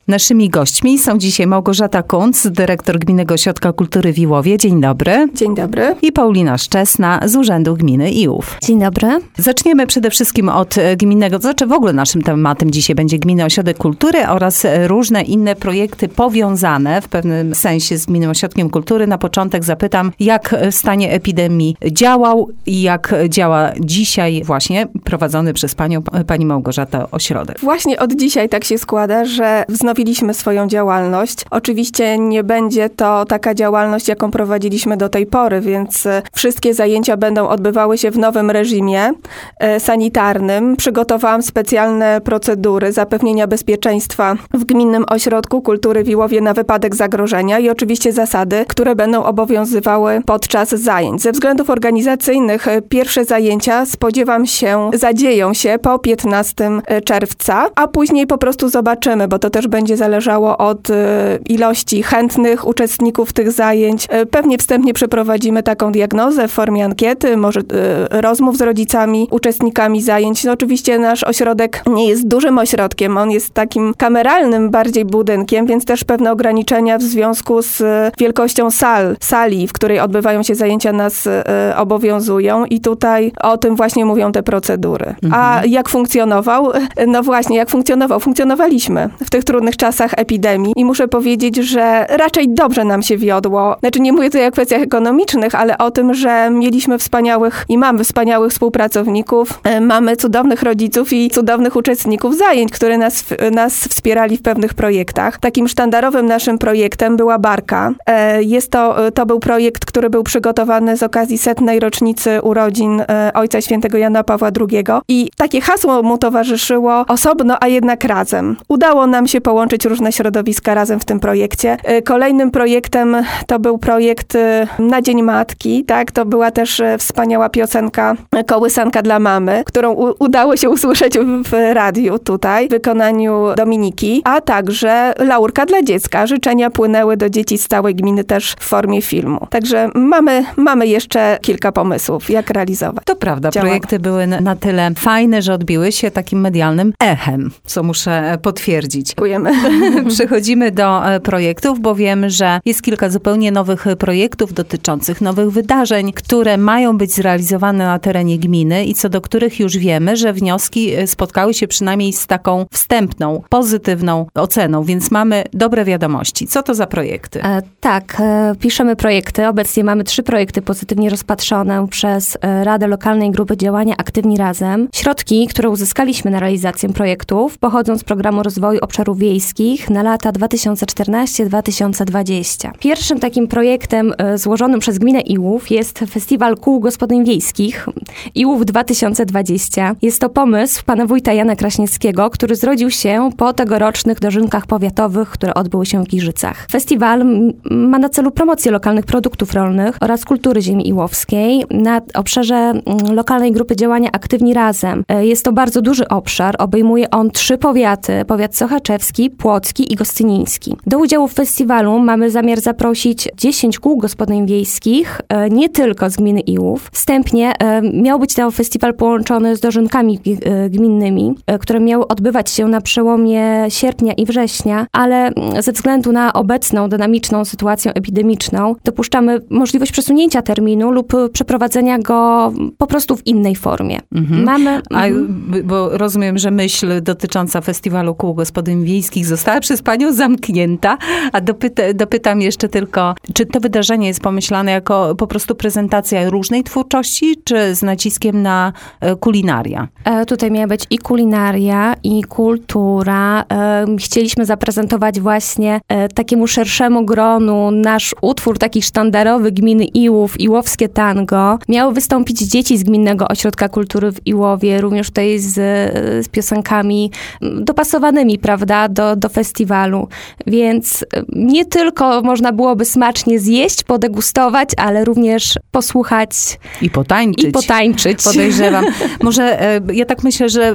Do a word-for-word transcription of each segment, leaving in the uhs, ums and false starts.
Naszymi gośćmi są dzisiaj Małgorzata Kunc, dyrektor Gminnego Ośrodka Kultury w Iłowie. Dzień dobry. Dzień dobry. I Paulina Szczesna z Urzędu Gminy Iłów. Dzień dobry. Zaczniemy przede wszystkim od gminnego, to znaczy w ogóle naszym tematem dzisiaj będzie Gminny Ośrodek Kultury oraz różne inne projekty powiązane w pewnym sensie z Gminnym Ośrodkiem Kultury. Na początek zapytam, jak w stanie epidemii działał i jak działa dzisiaj właśnie prowadzony przez panią, pani Małgorzata ośrodek. Właśnie od dzisiaj tak się składa, że wznowiliśmy swoją działalność. Oczywiście nie będzie to taka działalność, jaką prowadziliśmy do tej pory, więc wszystkie zajęcia będą odbywały się w nowym reżimie sanitarnym. Przygotowałam specjalne procedury zapewnienia bezpieczeństwa w Gminnym Ośrodku Kultury w Iłowie na wypadek zagrożenia i oczywiście zasady, które będą obowiązywały podczas zajęć. Ze względów organizacyjnych pierwsze zajęcia spodziewam się, zadzieją się po piętnastego czerwca, a później po prostu zobaczymy, bo to też będzie zależało od ilości chętnych uczestników tych zajęć. Pewnie wstępnie przeprowadzimy taką diagnozę w formie ankiety, może rozmów z rodzicami, uczestnikami zajęć. No oczywiście nasz ośrodek nie jest dużym ośrodkiem, on jest takim kameralnym bardziej budynkiem, więc też pewne ograniczenia w związku z wielkością sal, sali, w której odbywają się zajęcia, nas obowiązują i tutaj o tym właśnie mówią te procedury. Mhm. A jak funkcjonował? No właśnie, jak funkcjonował? Funkcjonowaliśmy w tych trudnych czasach epidemii i muszę powiedzieć, że raczej dobrze nam się wiodło. Znaczy nie mówię tutaj o kwestiach ekonomicznych, ale o tym, że mieliśmy wspaniałych i mamy wspaniałych współpracowników, mamy cudownych rodziców i cudownych uczestników zajęć, które nas, nas wspierali w pewnych projektach. Takim sztandarowym naszym projektem była Barka. Jest to, to był projekt, który był przygotowany z okazji setnej rocznicy urodzin Ojca Świętego Jana Pawła drugiego i takie hasło mu towarzyszyło: osobno, a jednak razem. Udało nam się połączyć różne środowiska razem w tym projekcie. Kolejnym projektem to był projekt Na Dzień Matki, tak? To była też wspaniała piosenka Kołysanka dla mamy, którą u- udało się usłyszeć w radiu tutaj, w wykonaniu Dominiki, a także Laurka dla dziecka. Życzenia płynęły do dzieci z całej gminy też w formie filmu. Także mamy, mamy jeszcze kilka pomysłów, jak realizować. To prawda, działania. Projekty były na tyle fajne, że odbiły się takim medialnym echem, co muszę potwierdzić. Dziękujemy. Przechodzimy do projektów, bo wiem, że jest kilka zupełnie nowych projektów dotyczących nowych wydarzeń, które mają być zrealizowane na terenie gminy i co do których już wiemy, że wnioski spotkały się przynajmniej z taką wstępną, pozytywną oceną, więc mamy dobre wiadomości. Co to za projekty? E, tak, e, piszemy projekty. Obecnie mamy trzy projekty pozytywnie rozpatrzone przez e, Radę Lokalnej Grupy Działania Aktywni Razem. Środki, które uzyskaliśmy na realizację projektów, pochodzą z Programu Rozwoju Obszarów Wiejskich na lata dwa tysiące czternasty do dwa tysiące dwudziestego. Pierwszym takim projektem e, złożonym przez gminę Iłów jest Festiwal Kół Gospodyń Wiejskich Iłów dwa tysiące dwudziesty. Jest to pomysł pana wójta Jana Kraśnickiego, który zrodził się po tegorocznych dożynkach powiatowych, które odbyły się w Giżycach. Festiwal ma na celu promocję lokalnych produktów rolnych oraz kultury ziemi iłowskiej na obszarze lokalnej grupy działania Aktywni Razem. Jest to bardzo duży obszar, obejmuje on trzy powiaty, powiat sochaczewski, płocki i gostyniński. Do udziału w festiwalu mamy zamiar zaprosić dziesięć kół gospodyń wiejskich, nie tylko z gminy Iłów. Wstępnie miał być ten festiwal połączony z dożynkami gminnymi, które miały odbywać się na przełomie sierpnia i września, ale ze względu na obecną dynamiczną sytuację epidemiczną dopuszczamy możliwość przesunięcia terminu lub przeprowadzenia go po prostu w innej formie. Mhm. Mamy... A, bo rozumiem, że myśl dotycząca Festiwalu Kół Gospodyń Wiejskich została przez panią zamknięta, a dopyta, dopytam jeszcze tylko, czy to wydarzenie jest pomyślane jako po prostu prezentacja różnej twórczości, czy z naciskiem na kulinaria? E, tutaj miała być i kulinaria, i kultura. E, chcieliśmy zaprezentować właśnie e, takiemu szerszemu gronu nasz utwór taki sztandarowy gminy Iłów, Iłowskie Tango. Miały wystąpić dzieci z Gminnego Ośrodka Kultury w Iłowie, również tutaj z, z piosenkami dopasowanymi, prawda, do, do festiwalu. Więc nie tylko można byłoby smacznie zjeść, podegustować, ale również posłuchać. I potańczyć. I potańczyć. Podejrzewam. Może e, ja tak myślę, że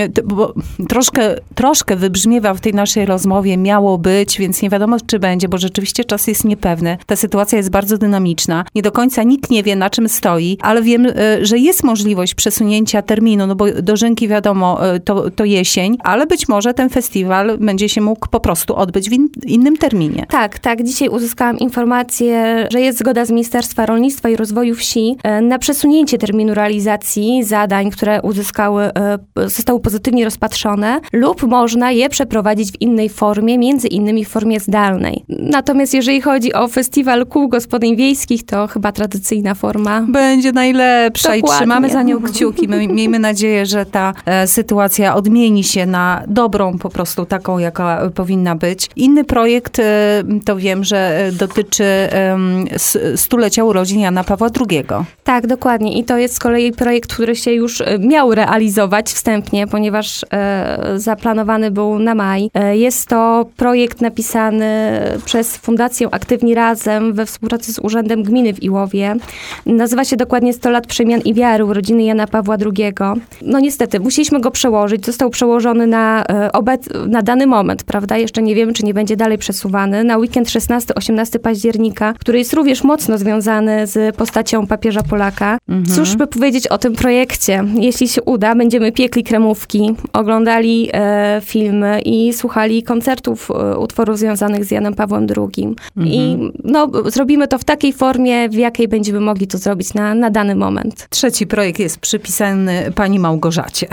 bo troszkę, troszkę wybrzmiewa w tej naszej rozmowie miało być, więc nie wiadomo, czy będzie, bo rzeczywiście czas jest niepewny. Ta sytuacja jest bardzo dynamiczna. Nie do końca nikt nie wie, na czym stoi, ale wiem, że jest możliwość przesunięcia terminu, no bo dożynki wiadomo, to, to jesień, ale być może ten festiwal będzie będzie się mógł po prostu odbyć w in, innym terminie. Tak, tak. Dzisiaj uzyskałam informację, że jest zgoda z Ministerstwa Rolnictwa i Rozwoju Wsi na przesunięcie terminu realizacji zadań, które uzyskały, zostały pozytywnie rozpatrzone, lub można je przeprowadzić w innej formie, między innymi w formie zdalnej. Natomiast jeżeli chodzi o festiwal kół gospodyń wiejskich, to chyba tradycyjna forma będzie najlepsza. Dokładnie. I trzymamy za nią kciuki. My, miejmy nadzieję, że ta e, sytuacja odmieni się na dobrą, po prostu taką, jaka powinna być. Inny projekt, e, to wiem, że dotyczy e, stulecia urodzin Jana Pawła drugiego. Tak, dokładnie. I to jest z kolei projekt, który się już miał realizować wstępnie, ponieważ e, zaplanowany był na maj. E, jest to projekt napisany przez Fundację Aktywni Razem we współpracy z Urzędem Gminy w Iłowie. Nazywa się dokładnie sto lat przemian i wiary urodziny Jana Pawła drugiego. No niestety, musieliśmy go przełożyć. Został przełożony na, e, obec- na dany moment, prawda? Jeszcze nie wiemy, czy nie będzie dalej przesuwany. Na weekend szesnastego osiemnastego października, który jest również mocno związany z postacią papieża Polaka. Mhm. Cóż by powiedzieć o tym projekcie? Jeśli się uda, będziemy piekli kremówki, oglądali e, filmy i słuchali koncertów e, utworów związanych z Janem Pawłem drugim. Mhm. I no, zrobimy to w takiej formie, w jakiej będziemy mogli to zrobić na, na dany moment. Trzeci projekt jest przypisany pani Małgorzacie.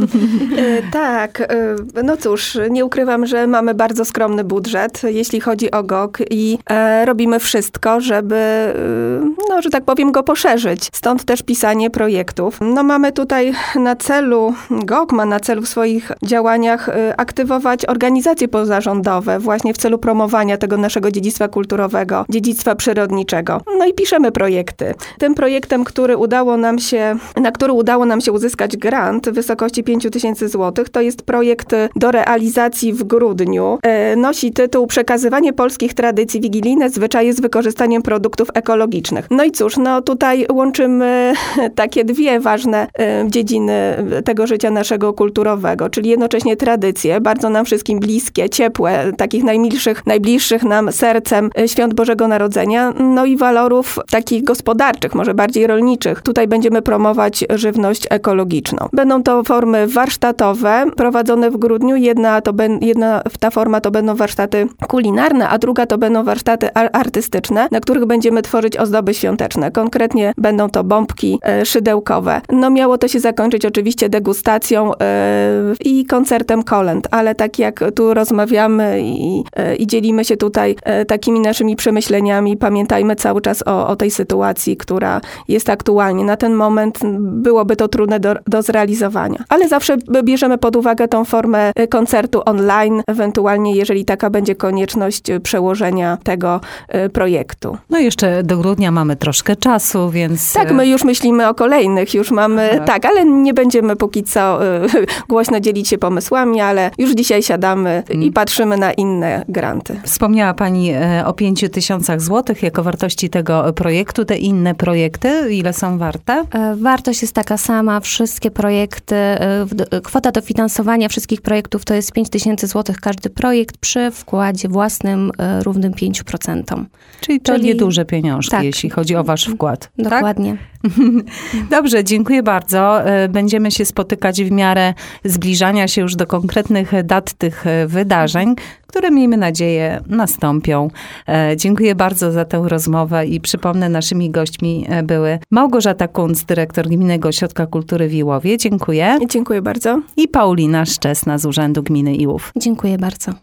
E, tak, e, no cóż, nie ukrywam, że mamy bardzo skromny budżet, jeśli chodzi o G O K i e, robimy wszystko, żeby, e, no, że tak powiem, go poszerzyć. Stąd też pisanie projektów. No mamy tutaj na celu, G O K ma na celu w swoich działaniach e, aktywować organizacje pozarządowe właśnie w celu promowania tego naszego dziedzictwa kulturowego, dziedzictwa przyrodniczego. No i piszemy projekty. Tym projektem, który udało nam się, na który udało nam się uzyskać grant w wysokości pięć tysięcy złotych, to jest projekt do realizacji w grudniu. E, nosi tytuł Przekazywanie polskich tradycji wigilijne, zwyczaje z wykorzystaniem produktów ekologicznych. No i cóż, no tutaj łączymy takie dwie ważne e, dziedziny tego życia naszego kulturowego, czyli jednocześnie tradycje, bardzo nam wszystkim bliskie, ciepłe, takich najmilszych, najbliższych nam sercem świąt Bożego Narodzenia, no i walorów takich gospodarczych, może bardziej rolniczych. Tutaj będziemy promować żywność ekologiczną. Będą to formy warsztatowe, prowadzone w grudniu. Jedna, to ben, jedna ta forma to będą warsztaty kulinarne, a druga to będą warsztaty artystyczne, na których będziemy tworzyć ozdoby świąteczne. Konkretnie będą to bombki e, szydełkowe. No miało to się zakończyć oczywiście degustacją e, i koncertem kolęd, ale tak jak tu rozmawiamy i, e, i dzielimy się tutaj e, takimi naszymi przemyśleniami, pamiętajmy cały czas o, o tej sytuacji, która jest aktualnie. Na ten moment byłoby to trudne do, do zrealizowania. Ale zawsze bierzemy pod uwagę tą formę koncertu online, ewentualnie jeżeli taka będzie konieczność przełożenia tego projektu. No jeszcze do grudnia mamy troszkę czasu, więc... Tak, my już myślimy o kolejnych, już mamy... Tak, tak ale nie będziemy póki co głośno dzielić się pomysłami, ale już dzisiaj siadamy hmm. i patrzymy na inne granty. Wspomniała pani o pięciu tysiącach złotych jako wartości tego projektu. Te inne projekty, ile są warte? Wartość jest taka sama. Wszystkie projekty, kwota dofinansowania wszystkich projektów to jest pięć tysięcy złotych każdy projekt przy wkładzie własnym równym pięciu procentom. Czyli to Czyli... nieduże pieniążki, tak. jeśli chodzi o wasz wkład. Dokładnie. Tak? Dobrze, dziękuję bardzo. Będziemy się spotykać w miarę zbliżania się już do konkretnych dat tych wydarzeń, które miejmy nadzieję nastąpią. Dziękuję bardzo za tę rozmowę i przypomnę, naszymi gośćmi były Małgorzata Kunc, dyrektor Gminnego Ośrodka Kultury w Iłowie. Dziękuję. Dziękuję bardzo. I Paulina Szczesna z Urzędu Gminy Iłów. Dziękuję bardzo.